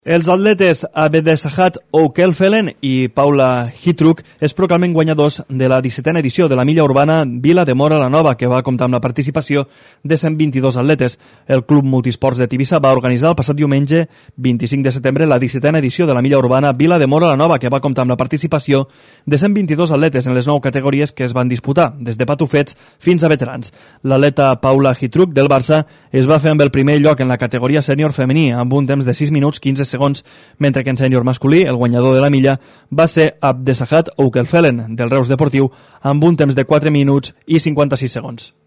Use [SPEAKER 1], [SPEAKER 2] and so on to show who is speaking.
[SPEAKER 1] Els atletes Abdesahat Oukelfelen i Paula Hitruk es proclamen guanyadors de la 17a edició de la milla urbana Vila de Móra la Nova, que va comptar amb la participació de 122 atletes. El Club Multisports de Tivissa va organitzar el passat diumenge 25 de setembre la 17a edició de la milla urbana Vila de Móra la Nova, que va comptar amb la participació de 122 atletes en les 9 categories que es van disputar, des de patufets fins a veterans. L'atleta Paula Hitruk del Barça es va fer amb el primer lloc en la categoria sènior femení, amb un temps de 6 minuts 15 segons, mentre que en sènior masculí, el guanyador de la milla va ser Abdesahat Oukelfelen, del Reus Deportiu, amb un temps de 4 minuts i 56 segons.